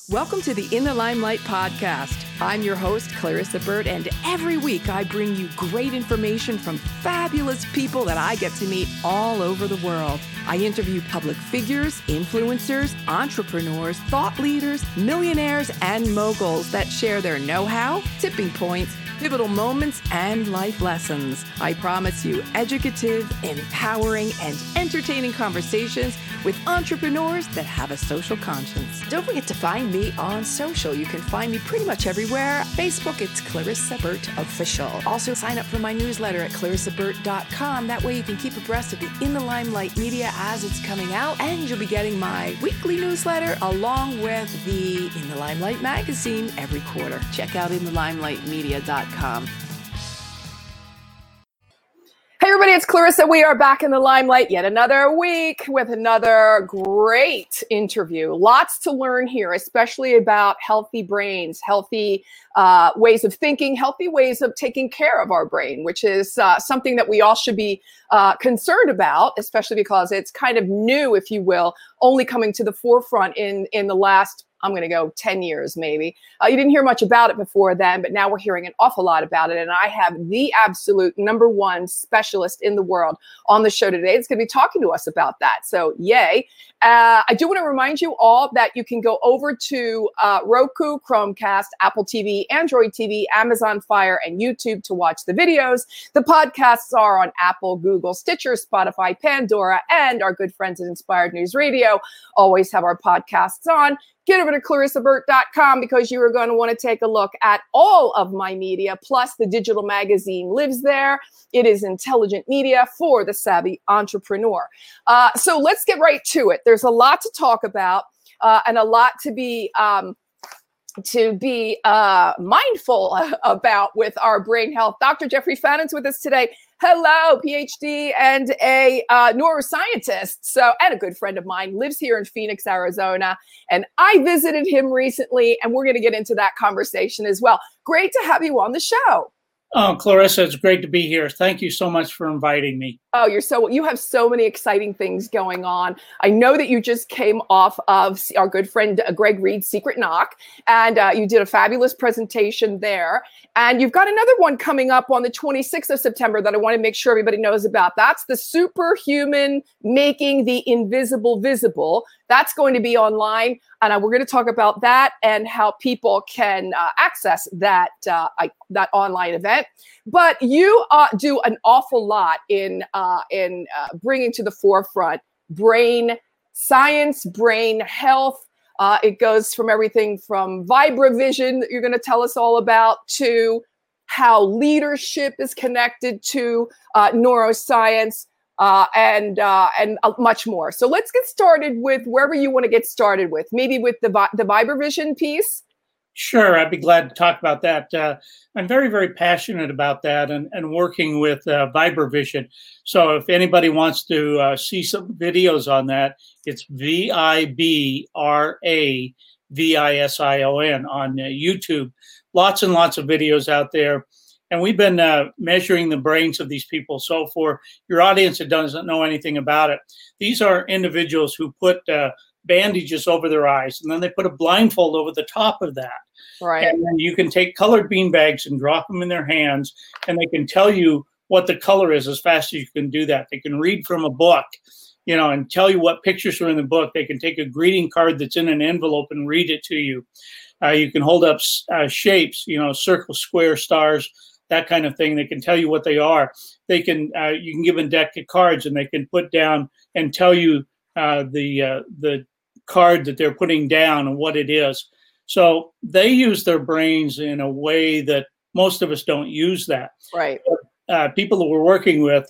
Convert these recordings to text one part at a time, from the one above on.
Welcome to the In the Limelight podcast. I'm your host, Clarissa Burt, and every week I bring you great information from fabulous people that I get to meet all over the world. I interview public figures, influencers, entrepreneurs, thought leaders, millionaires, and moguls that share their know-how, tipping points, pivotal moments, and life lessons. I promise you educative, empowering, and entertaining conversations with entrepreneurs that have a social conscience. Don't forget to find me on social. You can find me pretty much everywhere. Facebook, it's Clarissa Burt Official. Also, sign up for my newsletter at clarissaburt.com. That way you can keep abreast of the In the Limelight media as it's coming out, and you'll be getting my weekly newsletter along with the In the Limelight magazine every quarter. Check out inthelimelightmedia.com. Hey everybody, it's Clarissa. We are back in the limelight yet another week with another great interview. Lots to learn here, especially about healthy brains, healthy ways of thinking, healthy ways of taking care of our brain, which is something that we all should be concerned about, especially because it's kind of new, if you will, only coming to the forefront in the last, I'm going to go 10 years maybe. You didn't hear much about it before then, but now we're hearing an awful lot about it. And I have the absolute number one specialist in the world on the show today. It's going to be talking to us about that. So yay. I do want to remind you all that you can go over to Roku, Chromecast, Apple TV, Android TV, Amazon Fire, and YouTube to watch the videos. The podcasts are on Apple, Google, Stitcher, Spotify, Pandora, and our good friends at Inspired News Radio always have our podcasts on. Get over to clarissaburt.com because you are going to want to take a look at all of my media, plus the digital magazine lives there. It is intelligent media for the savvy entrepreneur. So let's get right to it. There's a lot to talk about and a lot to be mindful about with our brain health. Dr. Jeffrey Fannon's with us today. Hello, PhD and a neuroscientist, and a good friend of mine, lives here in Phoenix, Arizona. And I visited him recently, and we're going to get into that conversation as well. Great to have you on the show. Oh, Clarissa, it's great to be here. Thank you so much for inviting me. Oh, you have so many exciting things going on. I know that you just came off of our good friend Greg Reed's Secret Knock, and you did a fabulous presentation there. And you've got another one coming up on the 26th of September that I want to make sure everybody knows about. That's the Superhuman Making the Invisible Visible. That's going to be online. And we're going to talk about that and how people can access that online event. But you do an awful lot in bringing to the forefront brain science, brain health. It goes from everything from VibraVision that you're going to tell us all about to how leadership is connected to neuroscience. And much more. So let's get started with wherever you want to get started with, maybe with the VibraVision piece. Sure, I'd be glad to talk about that. I'm very, very passionate about that and working with VibraVision. So if anybody wants to see some videos on that, it's VibraVision on YouTube. Lots and lots of videos out there. And we've been measuring the brains of these people. So for your audience that doesn't know anything about it, these are individuals who put bandages over their eyes, and then they put a blindfold over the top of that. Right. And then you can take colored bean bags and drop them in their hands, and they can tell you what the color is as fast as you can do that. They can read from a book, and tell you what pictures are in the book. They can take a greeting card that's in an envelope and read it to you. You can hold up shapes, circle, square, stars, that kind of thing. They can tell you what they are. They can you can give them a deck of cards, and they can put down and tell you the card that they're putting down and what it is. So they use their brains in a way that most of us don't use that. Right. People that we're working with,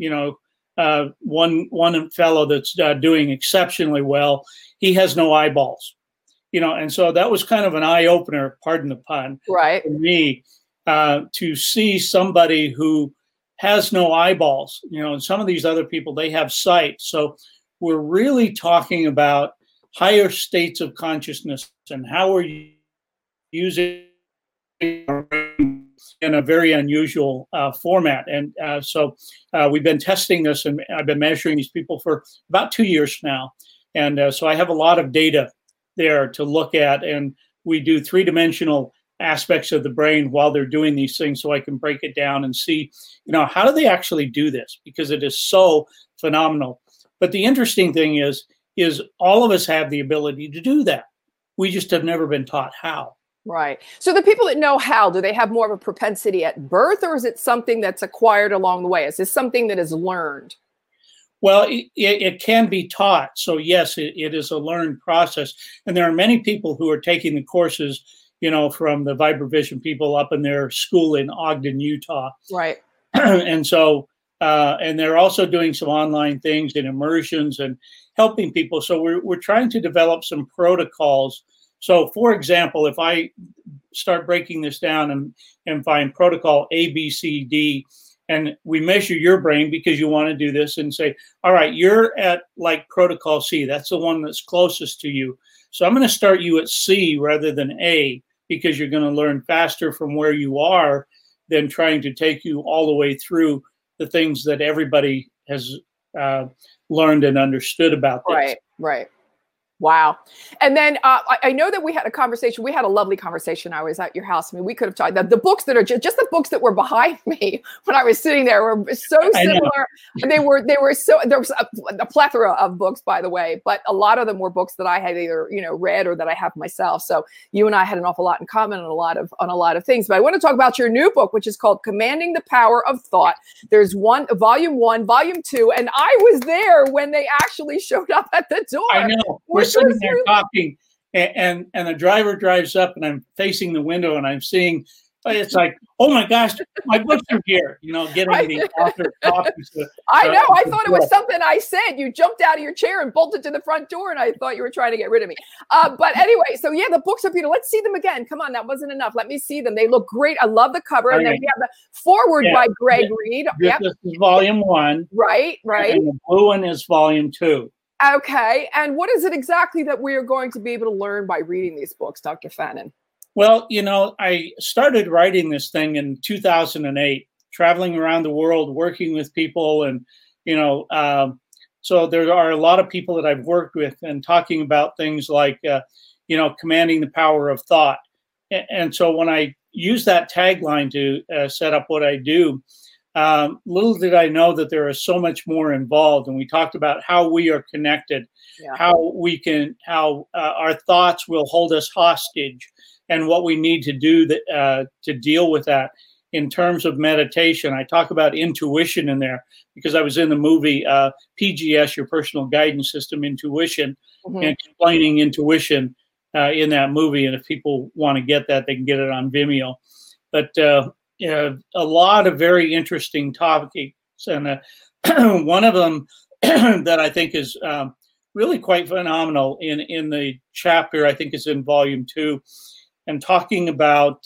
one fellow that's doing exceptionally well, he has no eyeballs, and so that was kind of an eye opener, pardon the pun, right, for me, to see somebody who has no eyeballs, and some of these other people, they have sight. So we're really talking about higher states of consciousness and how we're using in a very unusual format. And so we've been testing this, and I've been measuring these people for about 2 years now. And so I have a lot of data there to look at, and we do three-dimensional aspects of the brain while they're doing these things, so I can break it down and see, how do they actually do this, because it is so phenomenal. But the interesting thing is all of us have the ability to do that. We just have never been taught how. Right. So the people that know how, do they have more of a propensity at birth, or is it something that's acquired along the way? Is this something that is learned? Well, it can be taught. So yes, it is a learned process. And there are many people who are taking the courses, from the Vibrovision people up in their school in Ogden, Utah. Right. And so, and they're also doing some online things and immersions and helping people. So we're trying to develop some protocols. So, for example, if I start breaking this down and find protocol A, B, C, D, and we measure your brain because you want to do this and say, all right, you're at like protocol C. That's the one that's closest to you. So I'm going to start you at C rather than A, because you're going to learn faster from where you are than trying to take you all the way through the things that everybody has learned and understood about this. Right, right. Wow. And then I know that we had a conversation. We had a lovely conversation. I was at your house. I mean, we could have talked. The books that are just the books that were behind me when I was sitting there were so similar. They were so, there was a plethora of books, by the way, but a lot of them were books that I had either, read or that I have myself. So you and I had an awful lot in common on a lot of things. But I want to talk about your new book, which is called Commanding the Power of Thought. There's volume 1, volume 2, and I was there when they actually showed up at the door. I know. We're sitting there talking, and the driver drives up, and I'm facing the window, and I'm seeing, it's like, oh my gosh, my books are here, getting the author copies. I know. I thought it was something I said. You jumped out of your chair and bolted to the front door, and I thought you were trying to get rid of me. But anyway, so yeah, the books are beautiful. Let's see them again. Come on, that wasn't enough. Let me see them. They look great. I love the cover. And then we have the forward by Greg Reid. This is volume 1. Right. And the blue one is volume 2. Okay. And what is it exactly that we are going to be able to learn by reading these books, Dr. Fannin? Well, I started writing this thing in 2008, traveling around the world, working with people. And, so there are a lot of people that I've worked with and talking about things like, commanding the power of thought. And so when I use that tagline to set up what I do, little did I know that there is so much more involved. And we talked about how we are connected, how our thoughts will hold us hostage, and what we need to do to deal with that. In terms of meditation, I talk about intuition in there because I was in the movie PGS, Your Personal Guidance System, Intuition, and explaining intuition in that movie. And if people want to get that, they can get it on Vimeo. But a lot of very interesting topics, and one of them that I think is really quite phenomenal in the chapter, I think is in volume 2, and talking about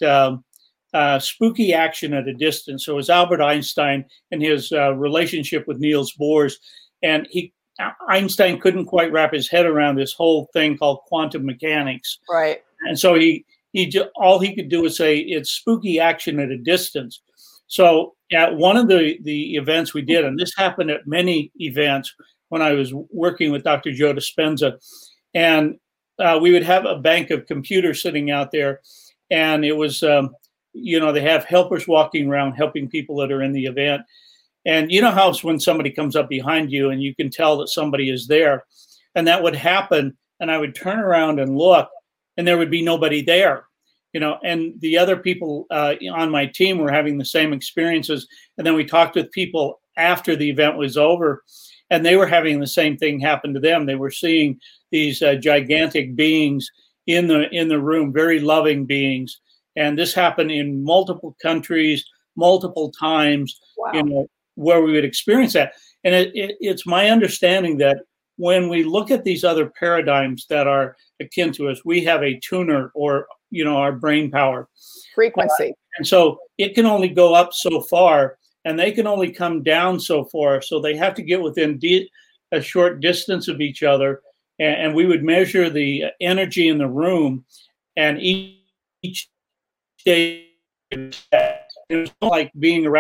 spooky action at a distance. So it was Albert Einstein and his relationship with Niels Bohr, and Einstein couldn't quite wrap his head around this whole thing called quantum mechanics. Right. And so all he could do was say it's spooky action at a distance. So at one of the events we did, and this happened at many events when I was working with Dr. Joe Dispenza, and we would have a bank of computers sitting out there, and it was, they have helpers walking around helping people that are in the event. And you know how it's when somebody comes up behind you and you can tell that somebody is there, and that would happen, and I would turn around and look, and there would be nobody there, and the other people on my team were having the same experiences. And then we talked with people after the event was over, and they were having the same thing happen to them. They were seeing these gigantic beings in the room, very loving beings. And this happened in multiple countries, multiple times, wow. Where we would experience that. And it's my understanding that when we look at these other paradigms that are akin to us, we have a tuner or, our brain power. Frequency. And so it can only go up so far, and they can only come down so far. So they have to get within a short distance of each other. And we would measure the energy in the room, and each day it was like being around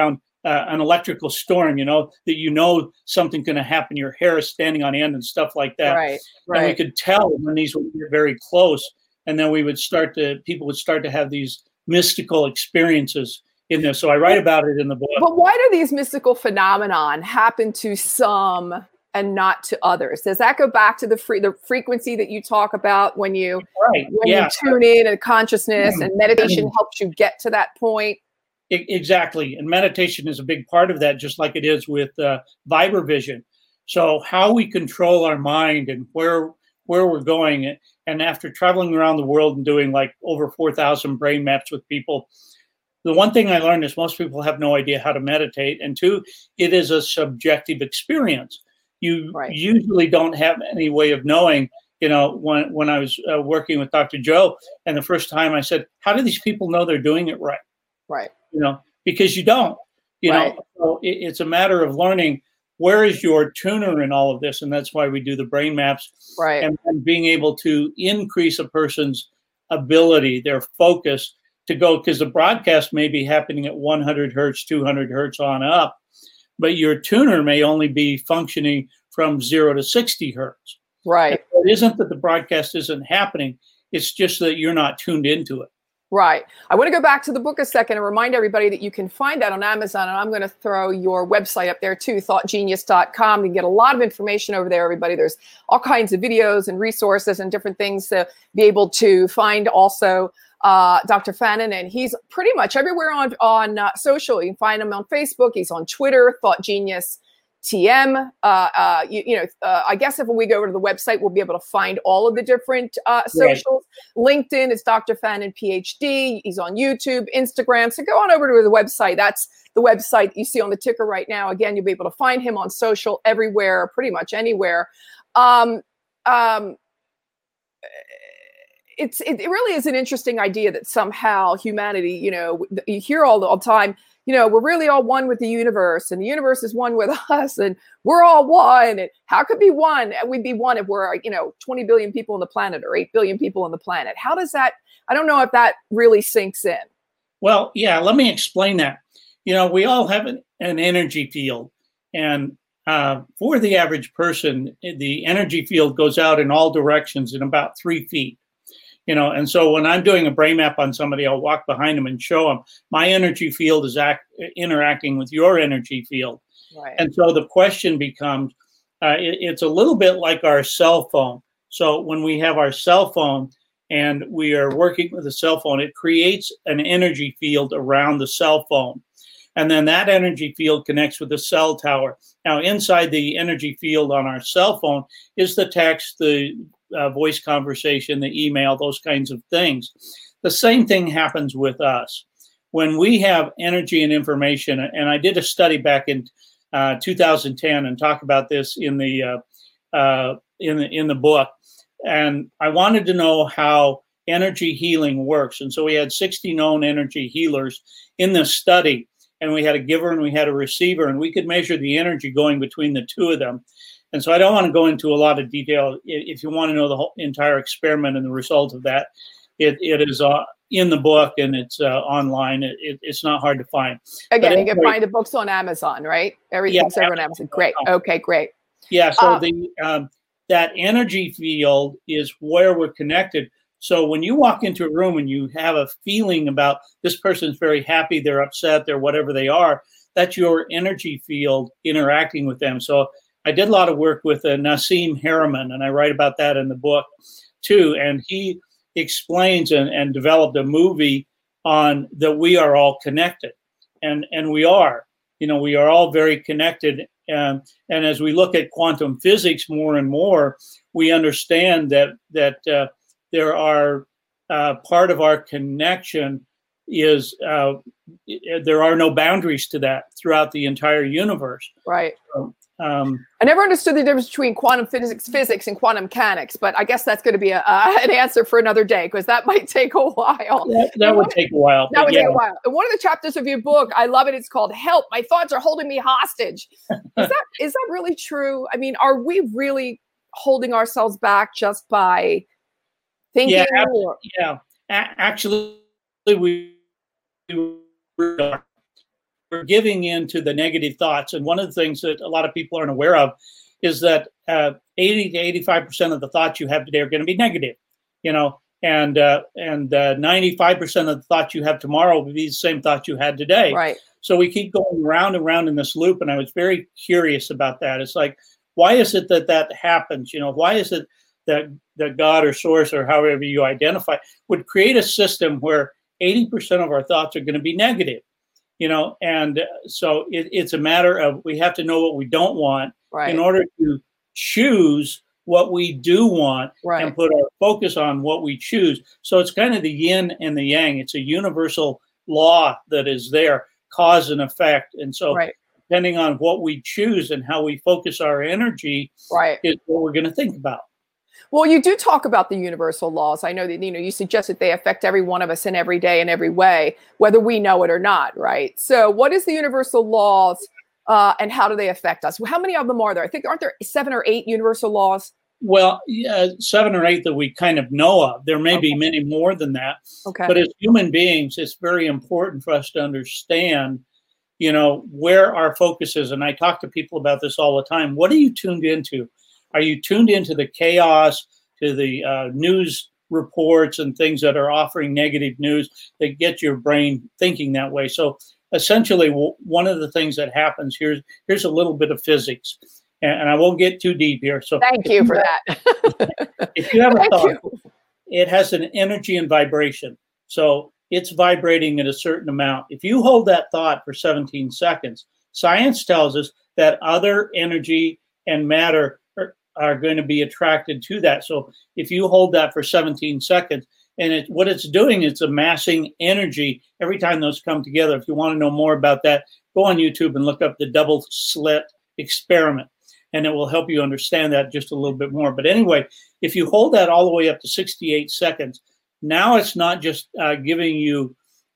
an electrical storm, that something's going to happen. Your hair is standing on end and stuff like that. Right. And we could tell when these would get very close. And then people would start to have these mystical experiences in this. So I write about it in the book. But why do these mystical phenomenon happen to some and not to others? Does that go back to the frequency that you talk about when you tune in and consciousness and meditation helps you get to that point? Exactly. And meditation is a big part of that, just like it is with Vibravision. So how we control our mind and where we're going. And after traveling around the world and doing like over 4,000 brain maps with people, the one thing I learned is most people have no idea how to meditate. And two, it is a subjective experience. You usually don't have any way of knowing. When I was working with Dr. Joe, and the first time I said, how do these people know they're doing it right? Right. Because you don't. So it's a matter of learning where is your tuner in all of this, and that's why we do the brain maps. Right. And being able to increase a person's ability, their focus to go, because the broadcast may be happening at 100 hertz, 200 hertz on up, but your tuner may only be functioning from 0 to 60 hertz. Right. And it isn't that the broadcast isn't happening. It's just that you're not tuned into it. Right. I want to go back to the book a second and remind everybody that you can find that on Amazon. And I'm going to throw your website up there too, thoughtgenius.com. You can get a lot of information over there, everybody. There's all kinds of videos and resources and different things to be able to find also Dr. Fannin. And he's pretty much everywhere on social. You can find him on Facebook. He's on Twitter, Thought Genius TM. I guess if we go over to the website, we'll be able to find all of the different socials. Right. LinkedIn is Dr. Fannin, PhD. He's on YouTube, Instagram. So go on over to the website. That's the website you see on the ticker right now. Again, you'll be able to find him on social everywhere, pretty much anywhere. It really is an interesting idea that somehow humanity, you hear all the time, we're really all one with the universe, and the universe is one with us, and we're all one. And how could be one? We'd be one if we're, 20 billion people on the planet or 8 billion people on the planet. How does that, I don't know if that really sinks in. Well, yeah, let me explain that. We all have an energy field, and for the average person, the energy field goes out in all directions in about 3 feet. And so when I'm doing a brain map on somebody, I'll walk behind them and show them my energy field is interacting with your energy field. Right. And so the question becomes, it's a little bit like our cell phone. So when we have our cell phone and we are working with a cell phone, it creates an energy field around the cell phone. And then that energy field connects with the cell tower. Now, inside the energy field on our cell phone is the text, the voice conversation, the email, those kinds of things. The same thing happens with us. When we have energy and information, and I did a study back in 2010 and talk about this in the book, and I wanted to know how energy healing works. And so we had 60 known energy healers in this study, and we had a giver and we had a receiver, and we could measure the energy going between the two of them. And so I don't want to go into a lot of detail. If you want to know the whole entire experiment and the result of that, it is in the book, and it's online. It's not hard to find. Again, you can find the books on Amazon, right? Everything's over on Amazon. Great. Okay, great. Yeah. So that energy field is where we're connected. So when you walk into a room and you have a feeling about this person's very happy, they're upset, they're whatever they are, that's your energy field interacting with them. So I did a lot of work with Nassim Haramein, and I write about that in the book too. And he explains and developed a movie on that we are all connected, and we are. We are all very connected. And as we look at quantum physics more and more, we understand that there are part of our connection is there are no boundaries to that throughout the entire universe. Right. I never understood the difference between quantum physics and quantum mechanics, but I guess that's going to be an answer for another day, because that might take a while. That would take a while. That would take a while. And one of the chapters of your book, I love it. It's called "Help! My thoughts are holding me hostage." Is that really true? I mean, are we really holding ourselves back just by thinking? Yeah. Actually, we are. we're giving in to the negative thoughts. And one of the things that a lot of people aren't aware of is that 80 to 85% of the thoughts you have today are going to be negative, you know, and 95% of the thoughts you have tomorrow will be the same thoughts you had today. Right. So we keep going round and round in this loop. And I was very curious about that. It's like, why is it that that happens? You know, why is it that God or source or however you identify would create a system where 80% of our thoughts are going to be negative, you know? And so it's a matter of, we have to know what we don't want in order to choose what we do want and put our focus on what we choose. So it's kind of the yin and the yang. It's a universal law that is there, cause and effect. And so depending on what we choose and how we focus our energy is what we're going to think about. Well, you do talk about the universal laws. I know that, you know, you suggest that they affect every one of us in every day in every way, whether we know it or not, right? So what is the universal laws and how do they affect us? How many of them are there? I think, aren't there 7 or 8 universal laws? Well, yeah, 7 or 8 that we kind of know of. There may be many more than that. But as human beings, it's very important for us to understand, you know, where our focus is. And I talk to people about this all the time. What are you tuned into? Are you tuned into the chaos, to the news reports and things that are offering negative news that get your brain thinking that way? So essentially, one of the things that happens, here's a little bit of physics. And I won't get too deep here. So thank you for that. If you have a thought, it has an energy and vibration. So it's vibrating at a certain amount. If you hold that thought for 17 seconds, science tells us that other energy and matter are going to be attracted to that. So if you hold that for 17 seconds, and what it's doing, it's amassing energy every time those come together. If you want to know more about that, go on YouTube and look up the double slit experiment, and it will help you understand that just a little bit more. But anyway, if you hold that all the way up to 68 seconds, now it's not just giving you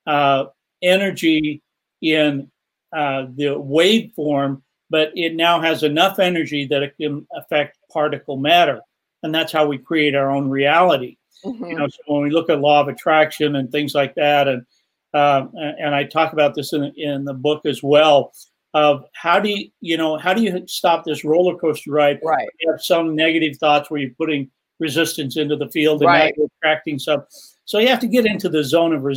energy in the waveform, but it now has enough energy that it can affect particle matter. And that's how we create our own reality. You know, so when we look at law of attraction and things like that, and I talk about this in the book as well, of how do you stop this roller coaster ride? You have some negative thoughts where you're putting resistance into the field and now you're attracting some. So you have to get into the zone of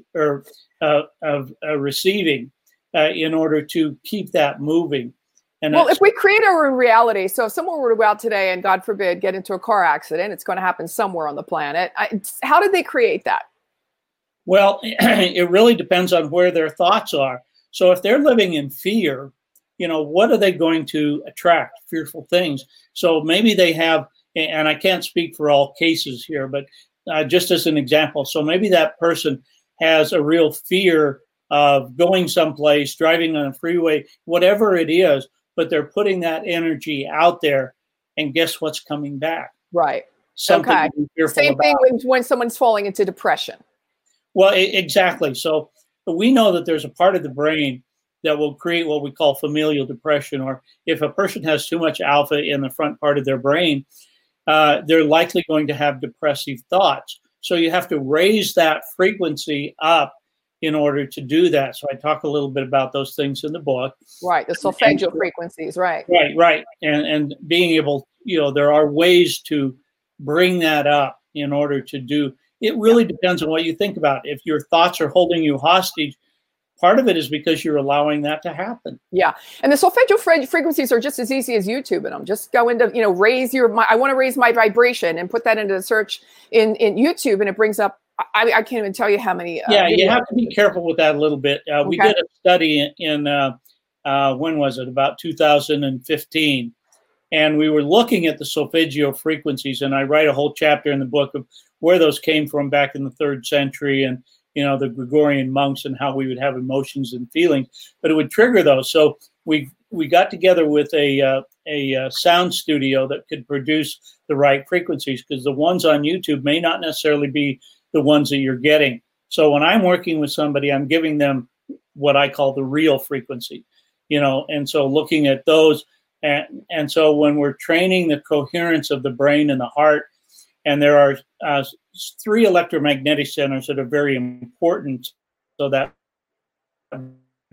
receiving in order to keep that moving. And well, if we create our own reality, so if someone were to go out today and, God forbid, get into a car accident, it's going to happen somewhere on the planet. How did they create that? Well, it really depends on where their thoughts are. So if they're living in fear, you know, what are they going to attract? Fearful things. So maybe they have, and I can't speak for all cases here, but just as an example, so maybe that person has a real fear of going someplace, driving on a freeway, whatever it is, but they're putting that energy out there, and guess what's coming back? Something to be fearful Same about. thing when someone's falling into depression. Well, exactly. So we know that there's a part of the brain that will create what we call familial depression, or if a person has too much alpha in the front part of their brain, they're likely going to have depressive thoughts. So you have to raise that frequency up in order to do that. So I talk a little bit about those things in the book. The solfeggio frequencies, Right. And being able, you know, there are ways to bring that up in order to do. It really depends on what you think about. If your thoughts are holding you hostage, part of it is because you're allowing that to happen. And the solfeggio frequencies are just as easy as YouTube. And I'm just going to, you know, I want to raise my vibration and put that into the search in YouTube, and it brings up, I can't even tell you how many. You have to be careful with that a little bit. We did a study in when was it? About 2015. And we were looking at the solfeggio frequencies, and I write a whole chapter in the book of where those came from back in the 3rd century, and you know, the Gregorian monks and how we would have emotions and feelings, but it would trigger those. So we got together with a sound studio that could produce the right frequencies, because the ones on YouTube may not necessarily be the ones that you're getting. So when I'm working with somebody, I'm giving them what I call the real frequency, you know, and so looking at those. And so when we're training the coherence of the brain and the heart, and there are 3 electromagnetic centers that are very important, so that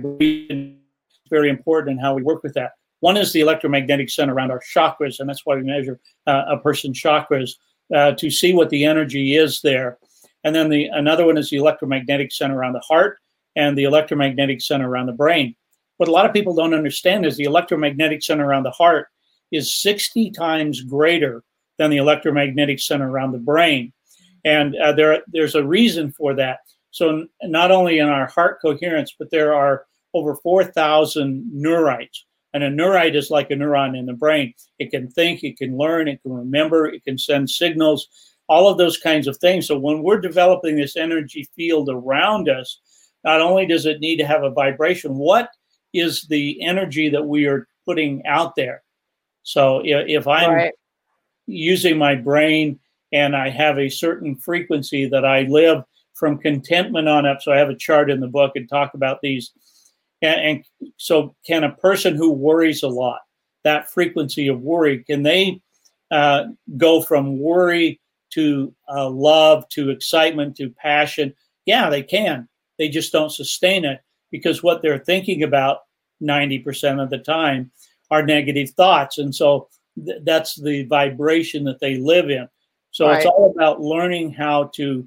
very important in how we work with that. One is the electromagnetic center around our chakras, and that's why we measure a person's chakras to see what the energy is there. And then another one is the electromagnetic center around the heart and the electromagnetic center around the brain. What a lot of people don't understand is the electromagnetic center around the heart is 60 times greater than the electromagnetic center around the brain. And there's a reason for that. So not only in our heart coherence, but there are over 4,000 neurites. And a neurite is like a neuron in the brain. It can think, it can learn, it can remember, it can send signals, all of those kinds of things. So when we're developing this energy field around us, not only does it need to have a vibration, what is the energy that we are putting out there? So if I'm using my brain and I have a certain frequency that I live from contentment on up, so I have a chart in the book and talk about these. And so can a person who worries a lot, that frequency of worry, can they go from worry to love, to excitement, to passion? Yeah, they can. They just don't sustain it because what they're thinking about 90% of the time are negative thoughts. And so that's the vibration that they live in. So it's all about learning how to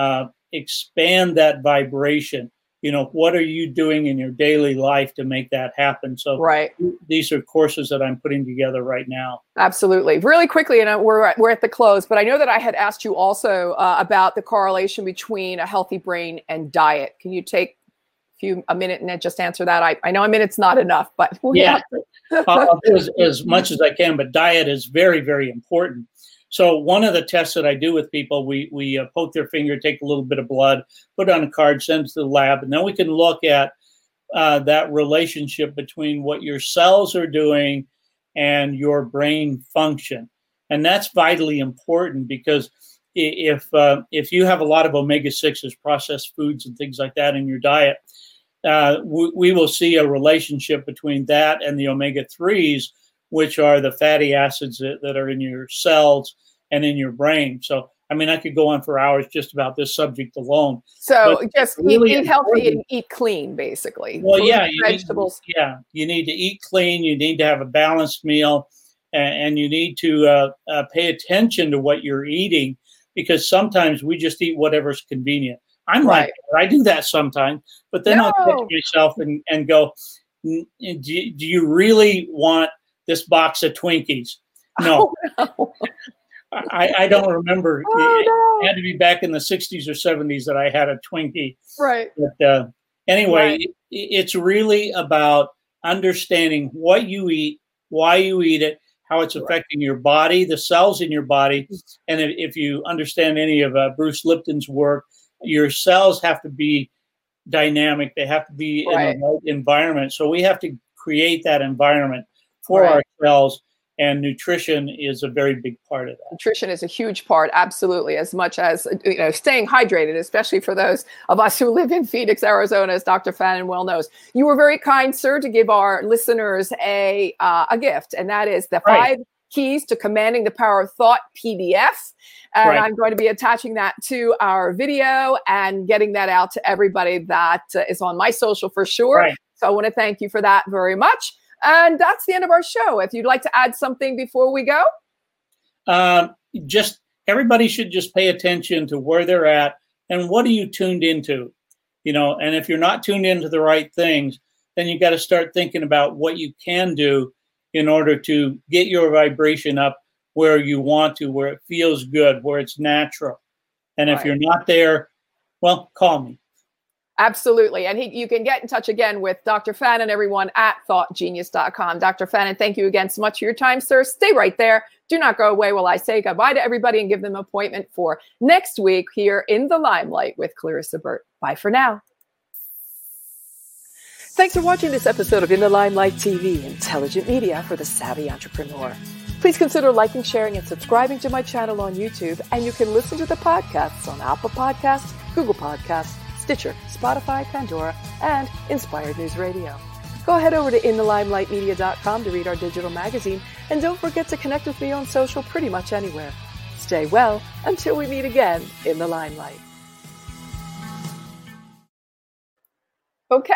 expand that vibration. You know, what are you doing in your daily life to make that happen? So these are courses that I'm putting together right now. Absolutely. Really quickly, and we're at the close, but I know that I had asked you also about the correlation between a healthy brain and diet. Can you take a minute and just answer that? I know a minute's not enough, but I'll do as much as I can, but diet is very, very important. So one of the tests that I do with people, we poke their finger, take a little bit of blood, put it on a card, send it to the lab, and then we can look at that relationship between what your cells are doing and your brain function. And that's vitally important because if you have a lot of omega-6s, processed foods and things like that in your diet, we will see a relationship between that and the omega-3s, which are the fatty acids that are in your cells and in your brain. So, I mean, I could go on for hours just about this subject alone. So just really eat healthy and eat clean, basically. Well, vegetables. You need to eat clean. You need to have a balanced meal, and you need to pay attention to what you're eating, because sometimes we just eat whatever's convenient. I'm like, I do that sometimes, but then I'll catch myself and go, do you really want this box of Twinkies? No. Oh, no. I don't remember. It had to be back in the 60s or 70s that I had a Twinkie. Right. But anyway, it's really about understanding what you eat, why you eat it, how it's affecting your body, the cells in your body. And if you understand any of Bruce Lipton's work, your cells have to be dynamic. They have to be in the right environment. So we have to create that environment for our cells, and nutrition is a very big part of that. Nutrition is a huge part, absolutely, as much as staying hydrated, especially for those of us who live in Phoenix, Arizona, as Dr. Fannin well knows. You were very kind, sir, to give our listeners a gift, and that is the 5 Keys to Commanding the Power of Thought PDF. And I'm going to be attaching that to our video and getting that out to everybody that is on my social for sure. So I want to thank you for that very much. And that's the end of our show. If you'd like to add something before we go. Just everybody should just pay attention to where they're at and what are you tuned into, and if you're not tuned into the right things, then you got to start thinking about what you can do in order to get your vibration up where you want to, where it feels good, where it's natural. And if you're not there, well, call me. Absolutely. And you can get in touch again with Dr. Fannin, everyone, at thoughtgenius.com. Dr. Fannin, thank you again so much for your time, sir. Stay right there. Do not go away while I say goodbye to everybody and give them an appointment for next week here in the Limelight with Clarissa Burt. Bye for now. Thanks for watching this episode of In the Limelight TV, intelligent media for the savvy entrepreneur. Please consider liking, sharing, and subscribing to my channel on YouTube. And you can listen to the podcasts on Apple Podcasts, Google Podcasts, Stitcher, Spotify, Pandora, and Inspired News Radio. Go ahead over to InTheLimelightMedia.com to read our digital magazine, and don't forget to connect with me on social pretty much anywhere. Stay well until we meet again in the Limelight. Okay.